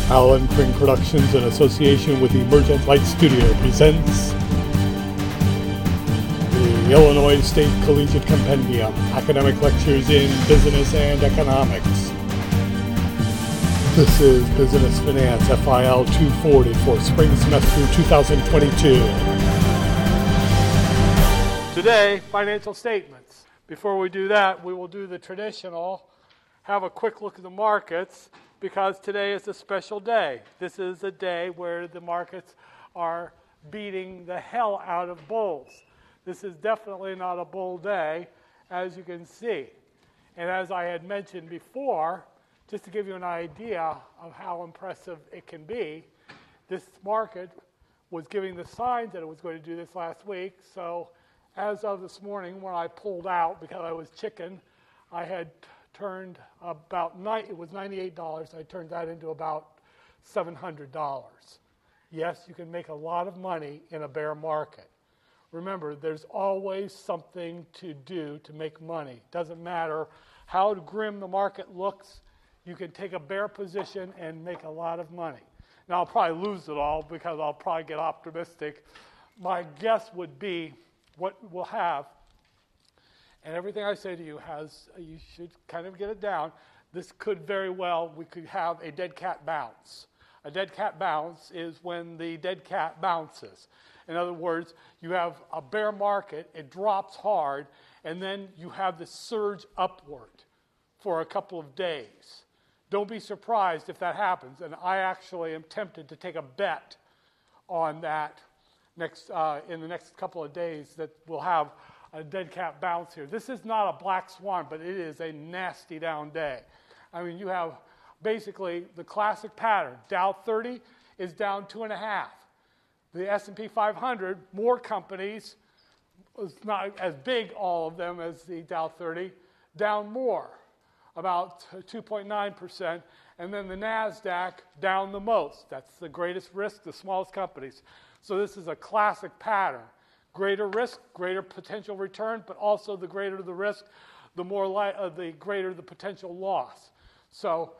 Alan Pring Productions, in association with Emergent Light Studio, presents the Illinois State Collegiate Compendium, Academic Lectures in Business and Economics. This is Business Finance FIL 240 for spring semester 2022. Today, financial statements. Before we do that, we will do the traditional, have a quick look at the markets, because today is a special day. This is a day where the markets are beating the hell out of bulls. This is definitely not a bull day, as you can see. And as I had mentioned before, just to give you an idea of how impressive it can be, this market was giving the signs that it was going to do this last week. So as of this morning, when I pulled out because I was chicken, I had turned it was $98. I turned that into about $700. Yes, you can make a lot of money in a bear market. Remember, there's always something to do to make money. Doesn't matter how grim the market looks, you can take a bear position and make a lot of money. Now, I'll probably lose it all because I'll probably get optimistic. My guess would be what we'll have, and everything I say to you you should kind of get it down. This could very well, we could have a dead cat bounce. A dead cat bounce is when the dead cat bounces. In other words, you have a bear market, it drops hard, and then you have this surge upward for a couple of days. Don't be surprised if that happens, and I actually am tempted to take a bet on that in the next couple of days that we'll have a dead cat bounce here. This is not a black swan, but it is a nasty down day. I mean, you have basically the classic pattern. Dow 30 is down 2.5. The S&P 500, more companies, it's not as big, all of them, as the Dow 30, down more, about 2.9%. And then the NASDAQ down the most. That's the greatest risk, the smallest companies. So this is a classic pattern. Greater risk, greater potential return, but also the greater the risk, the greater the potential loss. So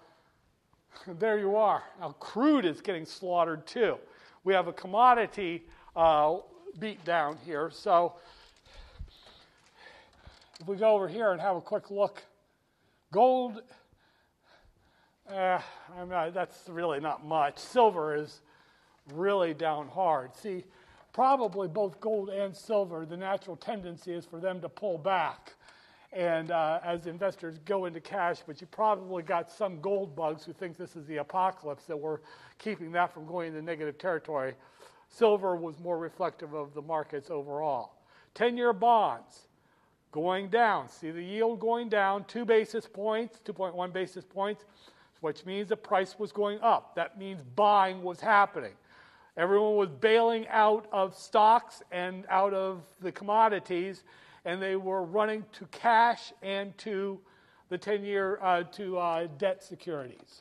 there you are. Now crude is getting slaughtered too. We have a commodity beat down here. So if we go over here and have a quick look, gold, that's really not much. Silver is really down hard. See, probably both gold and silver, the natural tendency is for them to pull back. And as investors go into cash, but you probably got some gold bugs who think this is the apocalypse, that we're keeping that from going into negative territory. Silver was more reflective of the markets overall. 10-year bonds going down. See the yield going down 2 basis points, 2.1 basis points, which means the price was going up. That means buying was happening. Everyone was bailing out of stocks and out of the commodities, and they were running to cash and to the 10-year debt securities.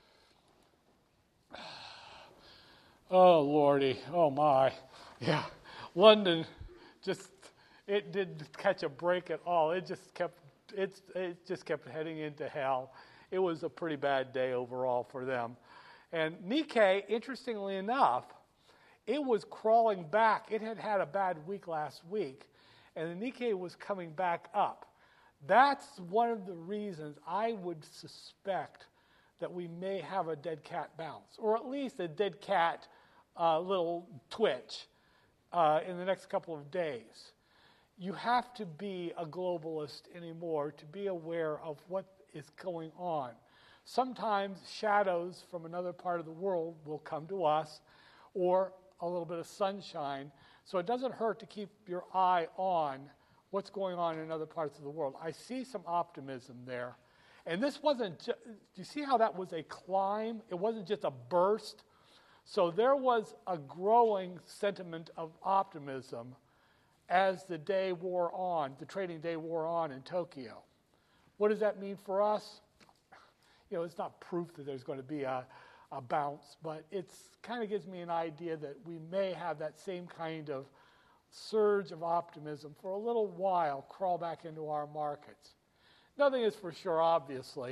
Oh, Lordy. Oh, my. Yeah. London it didn't catch a break at all. It just kept heading into hell. It was a pretty bad day overall for them. And Nikkei, interestingly enough, it was crawling back. It had had a bad week last week, and the Nikkei was coming back up. That's one of the reasons I would suspect that we may have a dead cat bounce, or at least a dead cat little twitch in the next couple of days. You have to be a globalist anymore to be aware of what is going on. Sometimes shadows from another part of the world will come to us, or a little bit of sunshine. So it doesn't hurt to keep your eye on what's going on in other parts of the world. I see some optimism there. And this wasn't, do you see how that was a climb? It wasn't just a burst. So there was a growing sentiment of optimism as the day wore on, the trading day wore on in Tokyo. What does that mean for us? It's not proof that there's going to be a bounce, but it kind of gives me an idea that we may have that same kind of surge of optimism for a little while crawl back into our markets. Nothing is for sure, obviously,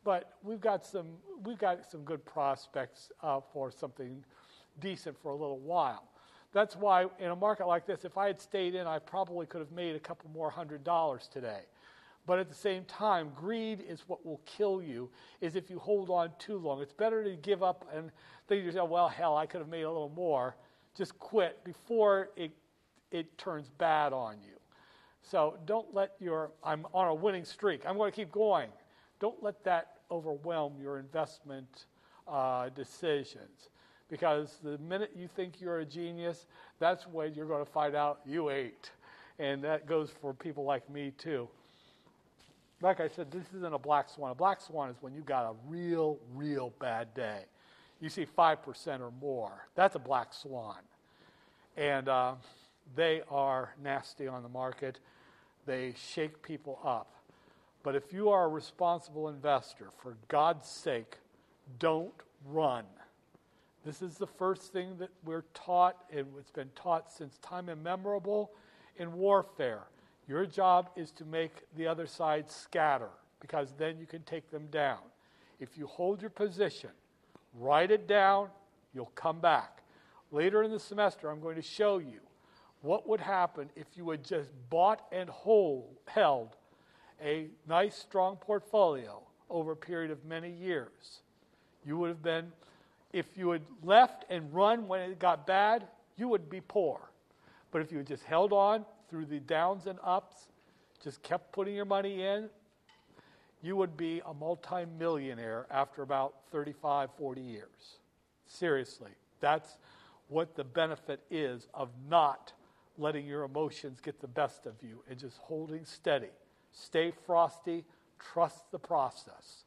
but we've got some good prospects for something decent for a little while. That's why in a market like this, if I had stayed in, I probably could have made a couple more $100 today. But at the same time, greed is what will kill you, is if you hold on too long. It's better to give up and think to yourself, well, hell, I could have made a little more. Just quit before it turns bad on you. So don't let I'm on a winning streak, I'm going to keep going. Don't let that overwhelm your investment decisions. Because the minute you think you're a genius, that's when you're going to find out you ain't. And that goes for people like me, too. Like I said, this isn't a black swan. A black swan is when you got a real, real bad day. You see 5% or more. That's a black swan. And they are nasty on the market. They shake people up. But if you are a responsible investor, for God's sake, don't run. This is the first thing that we're taught, and it's been taught since time immemorable in warfare. Your job is to make the other side scatter, because then you can take them down. If you hold your position, write it down, you'll come back. Later in the semester, I'm going to show you what would happen if you had just bought and held a nice, strong portfolio over a period of many years. You would have been... If you had left and run when it got bad, you would be poor. But if you had just held on through the downs and ups, just kept putting your money in, you would be a multimillionaire after about 35, 40 years. Seriously, that's what the benefit is of not letting your emotions get the best of you and just holding steady. Stay frosty, trust the process.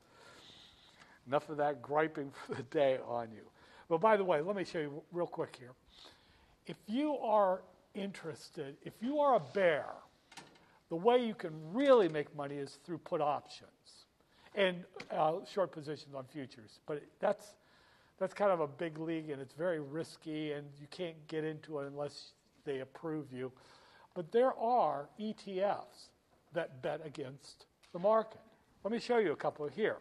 Enough of that griping for the day on you. But by the way, let me show you real quick here. If you are interested, if you are a bear, the way you can really make money is through put options and short positions on futures. But that's kind of a big league, and it's very risky, and you can't get into it unless they approve you. But there are ETFs that bet against the market. Let me show you a couple here.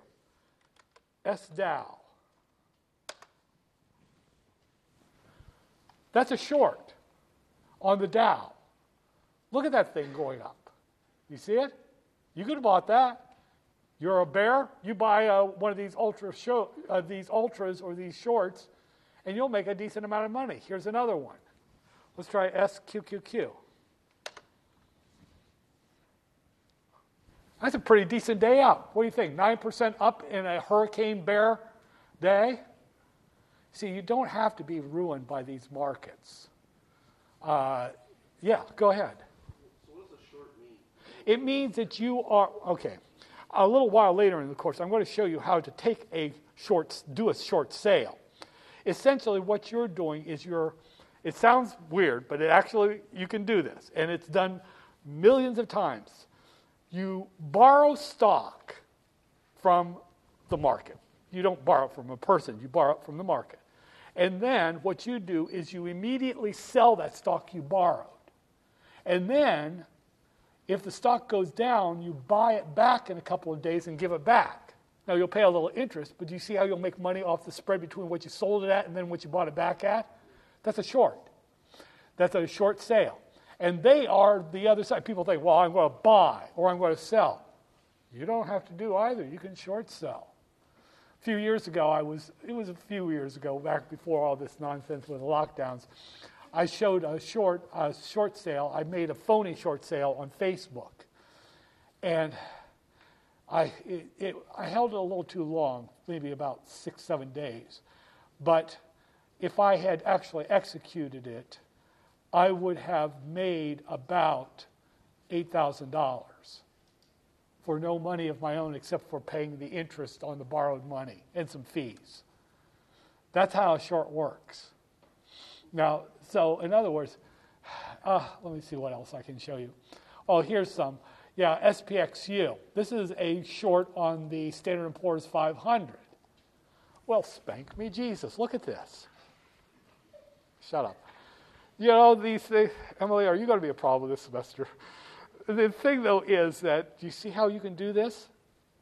SDOW. That's a short on the Dow. Look at that thing going up. You see it? You could have bought that. You're a bear. You buy one of these ultras or these shorts, and you'll make a decent amount of money. Here's another one. Let's try SQQQ. That's a pretty decent day up. What do you think? 9% up in a hurricane bear day? See, you don't have to be ruined by these markets. Yeah, go ahead. So what does a short mean? It means that you are, okay, a little while later in the course, I'm going to show you how to do a short sale. Essentially, what you're doing is it sounds weird, but you can do this, and it's done millions of times. You borrow stock from the market. You don't borrow it from a person. You borrow it from the market. And then what you do is you immediately sell that stock you borrowed. And then if the stock goes down, you buy it back in a couple of days and give it back. Now, you'll pay a little interest, but do you see how you'll make money off the spread between what you sold it at and then what you bought it back at? That's a short. That's a short sale. And they are the other side. People think, well, I'm going to buy or I'm going to sell. You don't have to do either. You can short sell. A few years ago, it was a few years ago, back before all this nonsense with the lockdowns, I showed a short sale. I made a phony short sale on Facebook. And I held it a little too long, maybe about 6-7 days. But if I had actually executed it, I would have made about $8,000 for no money of my own except for paying the interest on the borrowed money and some fees. That's how a short works. Now, so in other words, let me see what else I can show you. Oh, here's some. Yeah, SPXU. This is a short on the Standard & Poor's 500. Well, spank me Jesus. Look at this. Shut up. You know, these things, Emily, are you going to be a problem this semester? The thing, though, is that, do you see how you can do this?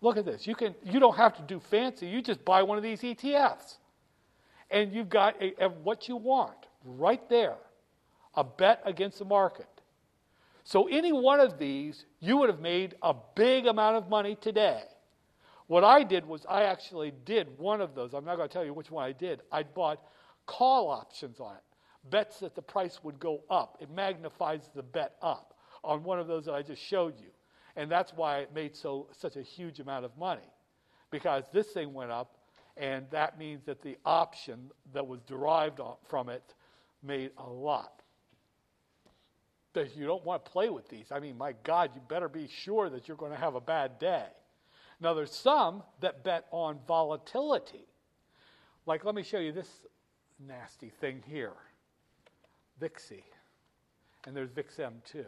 look at this. You don't have to do fancy. You just buy one of these ETFs. And you've got what you want right there, a bet against the market. So any one of these, you would have made a big amount of money today. What I did was I actually did one of those. I'm not going to tell you which one I did. I bought call options on it, bets that the price would go up. It magnifies the bet up on one of those that I just showed you. And that's why it made such a huge amount of money, because this thing went up, and that means that the option that was derived from it made a lot. But you don't want to play with these. I mean, my God, you better be sure that you're going to have a bad day. Now, there's some that bet on volatility. Like, let me show you this nasty thing here, VIXI. And there's VIXM too.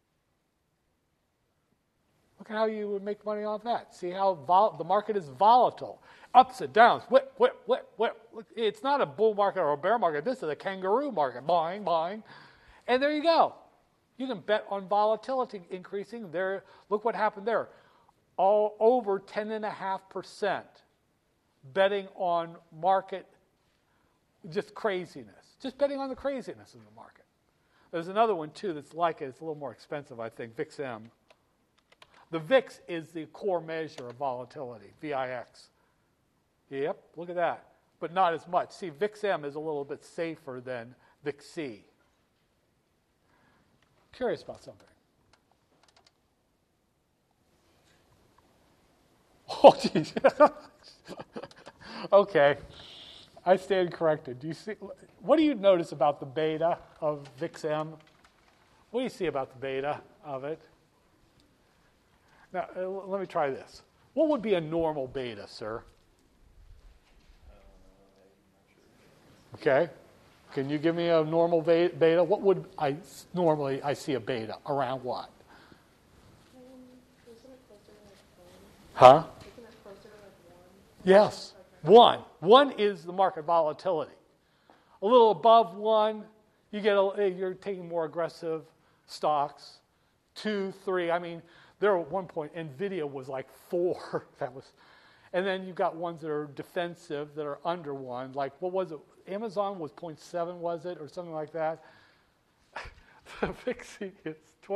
Look at how you would make money off that. See how the market is volatile. Ups and downs. Whip. It's not a bull market or a bear market. This is a kangaroo market. Buying. And there you go. You can bet on volatility increasing. There, look what happened there. All over 10.5% betting on market, just craziness. Just betting on the craziness in the market. There's another one, too, that's like it. It's a little more expensive, I think, VIXM. The VIX is the core measure of volatility, VIX. Yep, look at that. But not as much. See, VIXM is a little bit safer than VIXI. Curious about something. Oh, geez. Okay. I stand corrected. Do you see? What do you notice about the beta of VIXM? What do you see about the beta of it? Now, let me try this. What would be a normal beta, sir? Okay. Can you give me a normal beta? What would I normally see a beta around what? Huh? Yes. 1. 1 is the market volatility. A little above 1, you're taking more aggressive stocks. 2, 3. I mean, there at one point, NVIDIA was like 4. And then you've got ones that are defensive that are under 1. Like, what was it? Amazon was 0.7, was it, or something like that? The VIXI is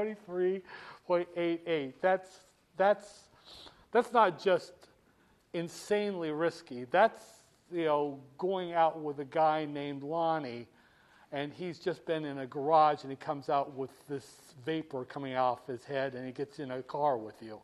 23.88. That's not just insanely risky. That's, going out with a guy named Lonnie, and he's just been in a garage, and he comes out with this vapor coming off his head, and he gets in a car with you.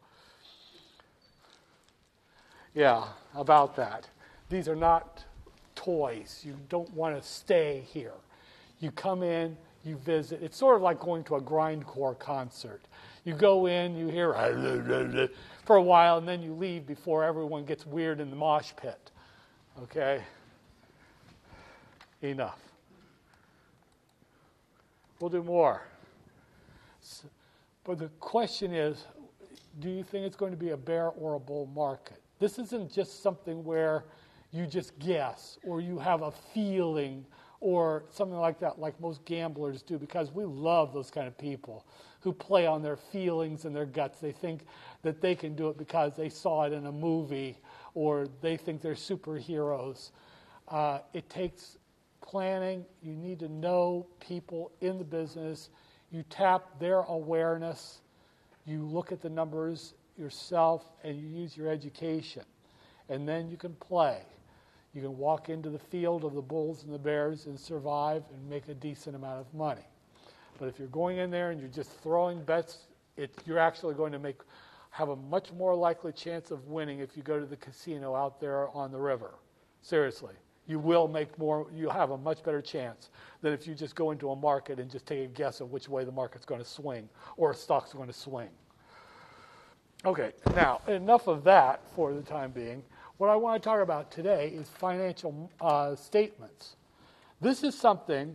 Yeah, about that. These are not toys. You don't want to stay here. You come in, you visit. It's sort of like going to a grindcore concert. You go in, you hear for a while, and then you leave before everyone gets weird in the mosh pit. Okay? Enough. We'll do more. But the question is, do you think it's going to be a bear or a bull market? This isn't just something where you just guess or you have a feeling or something like that, like most gamblers do, because we love those kind of people who play on their feelings and their guts. They think that they can do it because they saw it in a movie, or they think they're superheroes. It takes planning. You need to know people in the business. You tap their awareness. You look at the numbers yourself, and you use your education. And then you can play. You can walk into the field of the bulls and the bears and survive and make a decent amount of money. But if you're going in there and you're just throwing bets, you're actually going to have a much more likely chance of winning if you go to the casino out there on the river. Seriously. You will make more, you have a much better chance than if you just go into a market and just take a guess of which way the market's going to swing or a stock's going to swing. Okay, now, enough of that for the time being. What I want to talk about today is financial statements. This is something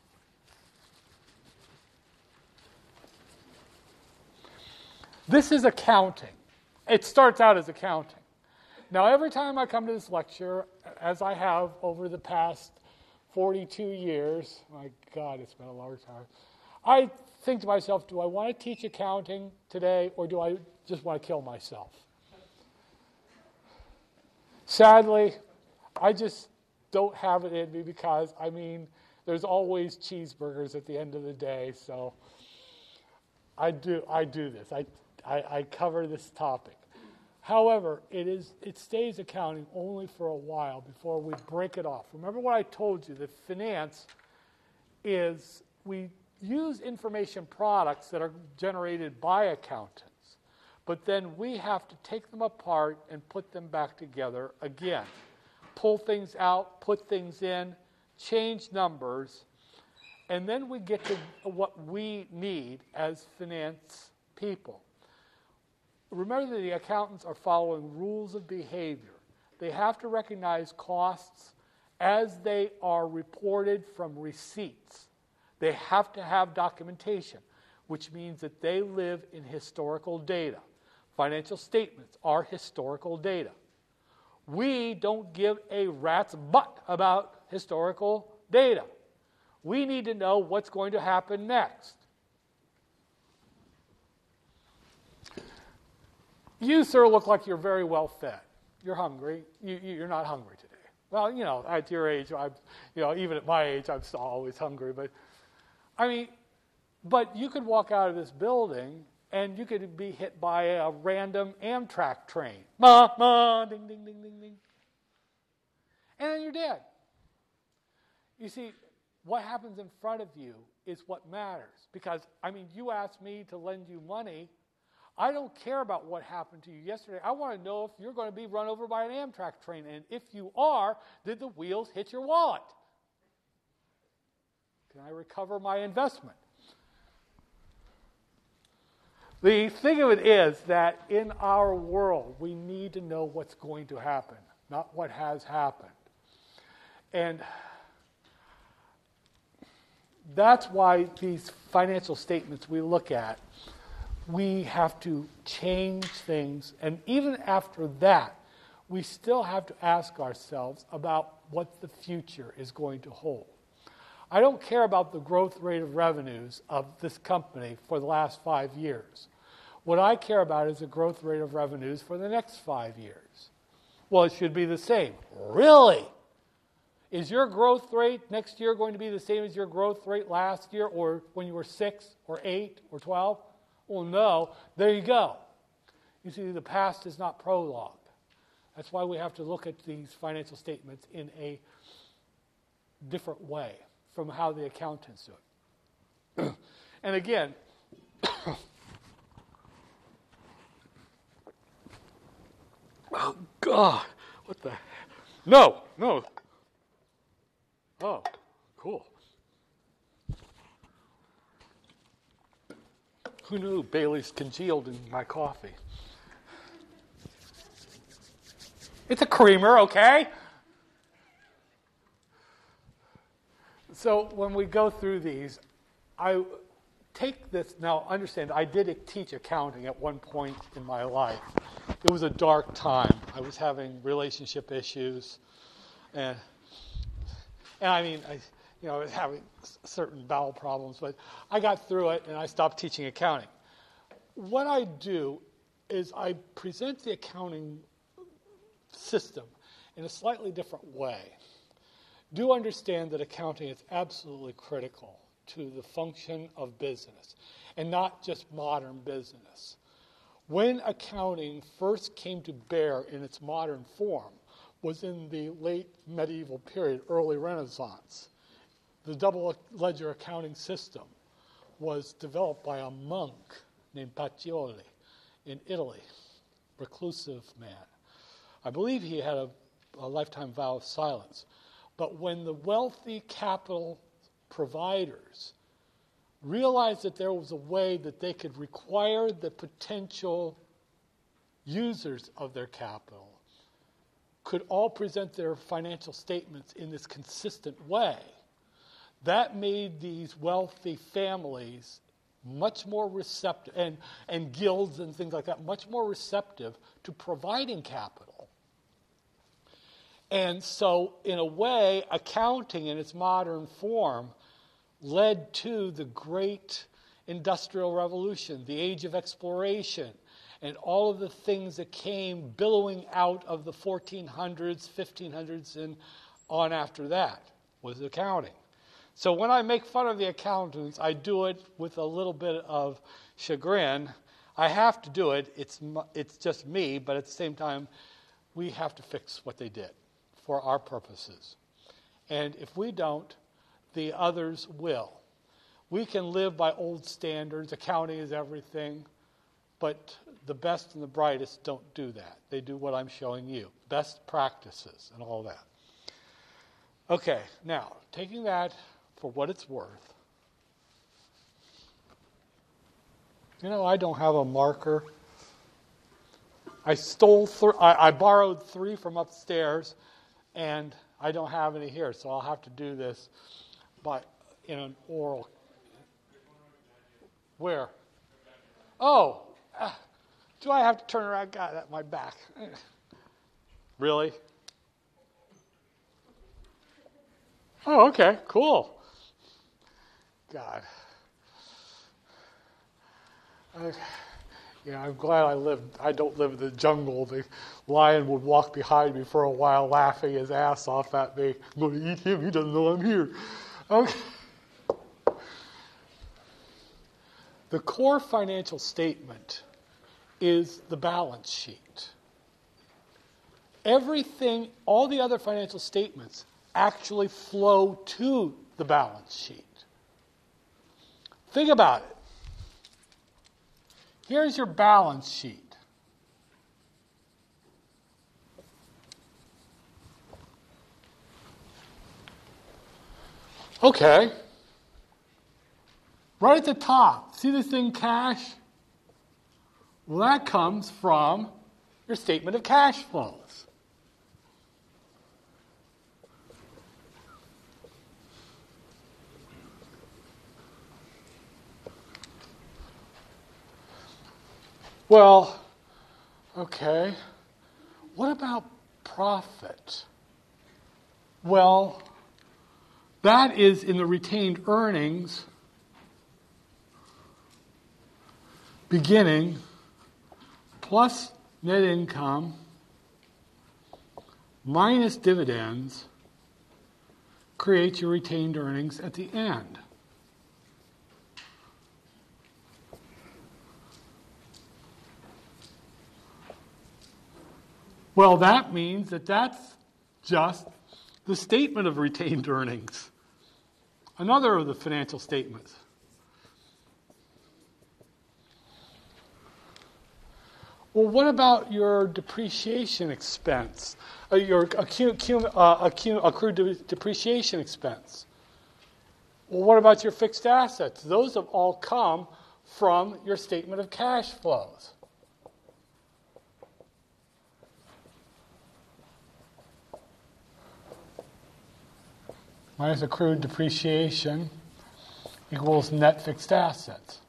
this is accounting. It starts out as accounting. Now, every time I come to this lecture, as I have over the past 42 years, my God, it's been a long time, I think to myself, do I want to teach accounting today, or do I just want to kill myself? Sadly, I just don't have it in me because, there's always cheeseburgers at the end of the day, so I do this. I cover this topic. However, it stays accounting only for a while before we break it off. Remember what I told you, that finance is, we use information products that are generated by accountants, but then we have to take them apart and put them back together again. Pull things out, put things in, change numbers, and then we get to what we need as finance people. Remember that the accountants are following rules of behavior. They have to recognize costs as they are reported from receipts. They have to have documentation, which means that they live in historical data. Financial statements are historical data. We don't give a rat's butt about historical data. We need to know what's going to happen next. You, sir, look like you're very well fed. You're hungry. You're not hungry today. Well, at your age, even at my age, I'm still always hungry. But you could walk out of this building and you could be hit by a random Amtrak train. Ma, ma, ding, ding, ding, ding, ding. And then you're dead. You see, what happens in front of you is what matters. Because, you asked me to lend you money. I don't care about what happened to you yesterday. I want to know if you're going to be run over by an Amtrak train. And if you are, did the wheels hit your wallet? Can I recover my investment? The thing of it is that in our world, we need to know what's going to happen, not what has happened. And that's why these financial statements we look at, we have to change things. And even after that, we still have to ask ourselves about what the future is going to hold. I don't care about the growth rate of revenues of this company for the last 5 years. What I care about is the growth rate of revenues for the next 5 years. Well, it should be the same. Really? Is your growth rate next year going to be the same as your growth rate last year or when you were 6 or 8 or 12? Well, no. There you go. You see, the past is not prologue. That's why we have to look at these financial statements in a different way from how the accountants do it. And again, oh, God, what the heck? No. Oh, cool. Who knew Bailey's congealed in my coffee? It's a creamer, okay? So when we go through these, I take this, now understand, I did teach accounting at one point in my life. It was a dark time. I was having relationship issues, and I was having certain bowel problems, but I got through it and I stopped teaching accounting. What I do is I present the accounting system in a slightly different way. Do understand that accounting is absolutely critical to the function of business, and not just modern business. When accounting first came to bear in its modern form was in the late medieval period, early Renaissance. The double ledger accounting system was developed by a monk named Pacioli in Italy, reclusive man. I believe he had a lifetime vow of silence. But when the wealthy capital providers realized that there was a way that they could require the potential users of their capital could all present their financial statements in this consistent way, that made these wealthy families much more receptive, and guilds and things like that, much more receptive to providing capital. And so, in a way, accounting in its modern form led to the great industrial revolution, the age of exploration, and all of the things that came billowing out of the 1400s, 1500s, and on after that was accounting. So when I make fun of the accountants, I do it with a little bit of chagrin. I have to do it. It's just me, but at the same time, we have to fix what they did for our purposes. And if we don't, the others will. We can live by old standards. Accounting is everything. But the best and the brightest don't do that. They do what I'm showing you. Best practices and all that. Okay, now, taking that for what it's worth. I don't have a marker. I borrowed 3 from upstairs, and I don't have any here, so I'll have to do this in an oral. Where? Oh, do I have to turn around? God, that's my back. Really? Oh, okay, cool. God. I'm glad I don't live in the jungle. The lion would walk behind me for a while laughing his ass off at me. I'm going to eat him. He doesn't know I'm here. Okay. The core financial statement is the balance sheet. Everything, all the other financial statements actually flow to the balance sheet. Think about it. Here's your balance sheet. Okay. Right at the top, see this thing, cash? Well, that comes from your statement of cash flows. Well, okay. What about profit? Well, that is in the retained earnings beginning plus net income minus dividends creates your retained earnings at the end. Well, that means that that's just the statement of retained earnings. Another of the financial statements. Well, what about your depreciation expense? Your accrued depreciation expense? Well, what about your fixed assets? Those have all come from your statement of cash flows. Minus accrued depreciation equals net fixed assets.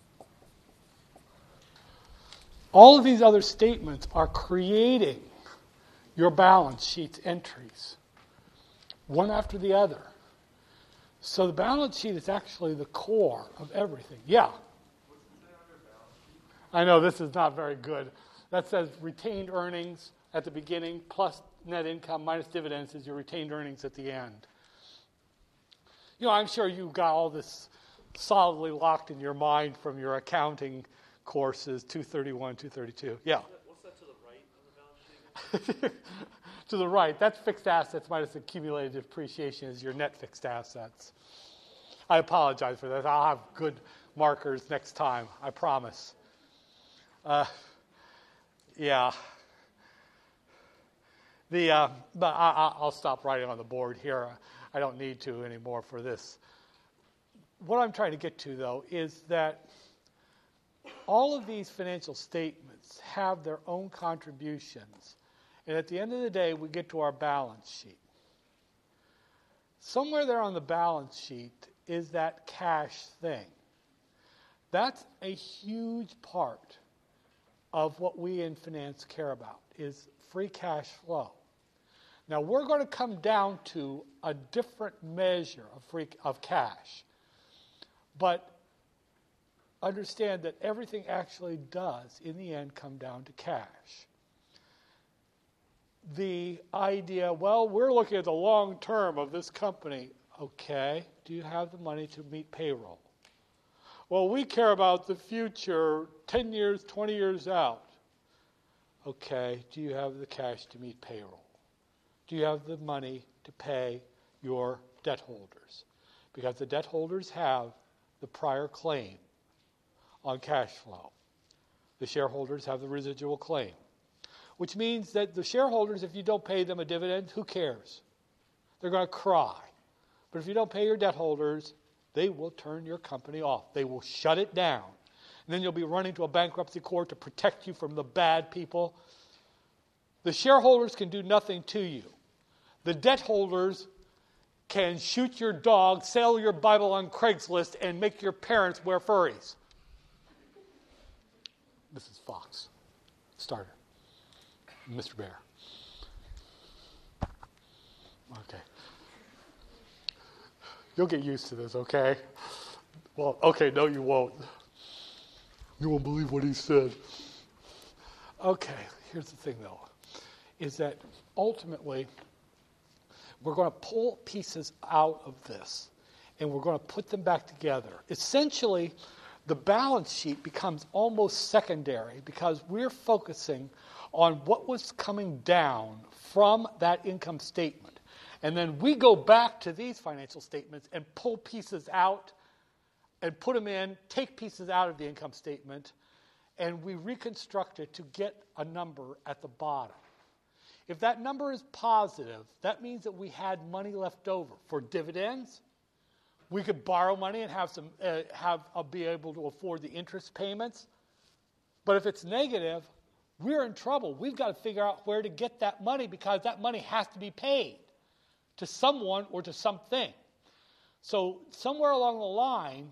All of these other statements are creating your balance sheet entries, one after the other. So the balance sheet is actually the core of everything. Yeah? I know this is not very good. That says retained earnings at the beginning plus net income minus dividends is your retained earnings at the end. I'm sure you got all this solidly locked in your mind from your accounting courses, 231, 232. Yeah. What's that to the right of the balance sheet? To the right, that's fixed assets minus accumulated depreciation is your net fixed assets. I apologize for that. I'll have good markers next time, I promise. Yeah. But I'll stop writing on the board here. I don't need to anymore for this. What I'm trying to get to, though, is that all of these financial statements have their own contributions. And at the end of the day, we get to our balance sheet. Somewhere there on the balance sheet is that cash thing. That's a huge part of what we in finance care about, is free cash flow. Now, we're going to come down to a different measure of cash. But understand that everything actually does, in the end, come down to cash. The idea, well, we're looking at the long term of this company. Okay, do you have the money to meet payroll? Well, we care about the future, 10 years, 20 years out. Okay, do you have the cash to meet payroll? Do you have the money to pay your debt holders? Because the debt holders have the prior claim on cash flow. The shareholders have the residual claim, which means that the shareholders, if you don't pay them a dividend, who cares? They're going to cry. But if you don't pay your debt holders, they will turn your company off. They will shut it down. And then you'll be running to a bankruptcy court to protect you from the bad people. The shareholders can do nothing to you. The debt holders can shoot your dog, sell your Bible on Craigslist, and make your parents wear furries. Mrs. Fox, starter. Mr. Bear. Okay. You'll get used to this, okay? Well, okay, no, you won't. You won't believe what he said. Okay, here's the thing, though, is that ultimately we're going to pull pieces out of this, and we're going to put them back together. Essentially, the balance sheet becomes almost secondary because we're focusing on what was coming down from that income statement. And then we go back to these financial statements and pull pieces out and put them in, take pieces out of the income statement, and we reconstruct it to get a number at the bottom. If that number is positive, that means that we had money left over for dividends. We could borrow money and be able to afford the interest payments. But if it's negative, we're in trouble. We've got to figure out where to get that money because that money has to be paid to someone or to something. So somewhere along the line,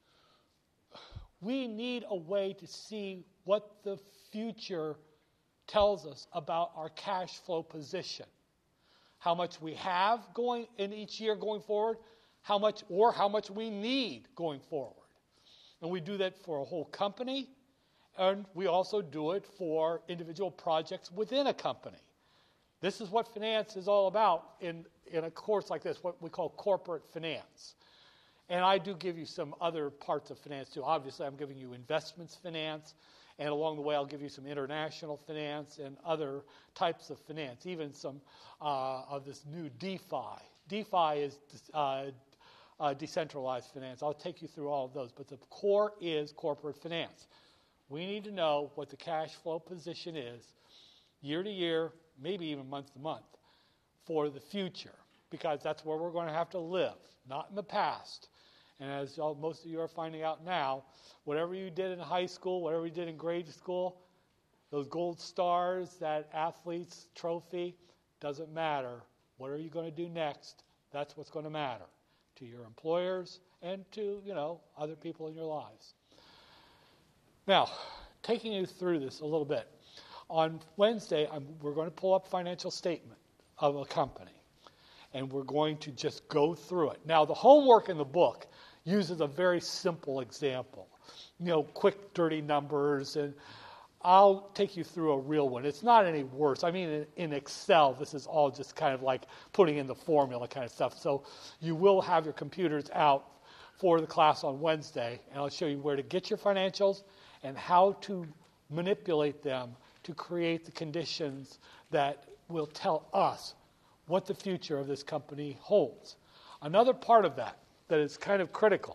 we need a way to see what the future tells us about our cash flow position. How much we have going in each year going forward, how much we need going forward. And we do that for a whole company, and we also do it for individual projects within a company. This is what finance is all about in a course like this, what we call corporate finance. And I do give you some other parts of finance too. Obviously, I'm giving you investments finance, and along the way, I'll give you some international finance and other types of finance, even some of this new DeFi. DeFi is decentralized finance. I'll take you through all of those, but the core is corporate finance. We need to know what the cash flow position is year to year, maybe even month to month, for the future, because that's where we're going to have to live, not in the past. And as most of you are finding out now, whatever you did in high school, whatever you did in grade school, those gold stars, that athlete's trophy, doesn't matter. What are you going to do next? That's what's going to matter to your employers and to, other people in your lives. Now, taking you through this a little bit. On Wednesday, we're going to pull up financial statement of a company, and we're going to just go through it. Now, the homework in the book uses a very simple example, quick, dirty numbers, and I'll take you through a real one. It's not any worse. I mean, in Excel, this is all just kind of like putting in the formula kind of stuff. So you will have your computers out for the class on Wednesday, and I'll show you where to get your financials and how to manipulate them to create the conditions that will tell us what the future of this company holds. Another part of that is kind of critical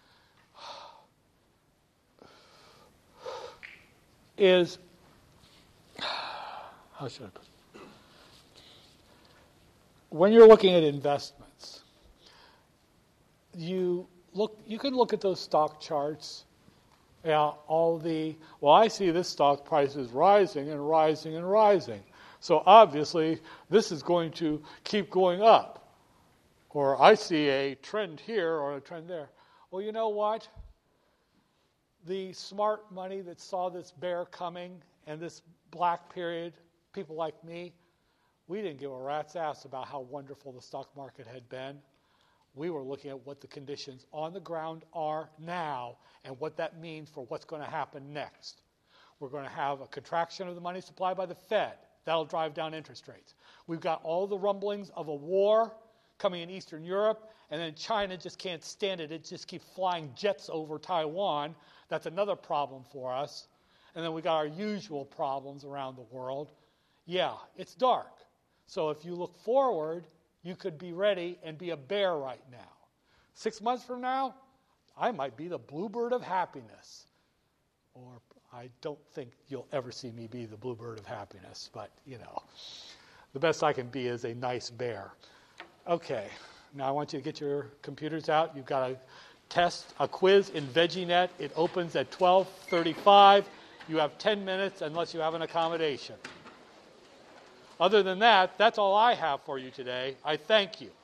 is, how should I put it? When you're looking at investments, you can look at those stock charts. Yeah, I see this stock price is rising and rising and rising. So obviously, this is going to keep going up. Or I see a trend here or a trend there. Well, you know what? The smart money that saw this bear coming and this black period, people like me, we didn't give a rat's ass about how wonderful the stock market had been. We were looking at what the conditions on the ground are now and what that means for what's going to happen next. We're going to have a contraction of the money supply by the Fed. That'll drive down interest rates. We've got all the rumblings of a war coming in Eastern Europe, and then China just can't stand it. It just keeps flying jets over Taiwan. That's another problem for us. And then we got our usual problems around the world. Yeah, it's dark. So if you look forward, you could be ready and be a bear right now. 6 months from now, I might be the bluebird of happiness. Or I don't think you'll ever see me be the bluebird of happiness, but, the best I can be is a nice bear. Okay, now I want you to get your computers out. You've got a quiz in VeggieNet. It opens at 12:35. You have 10 minutes unless you have an accommodation. Other than that, that's all I have for you today. I thank you.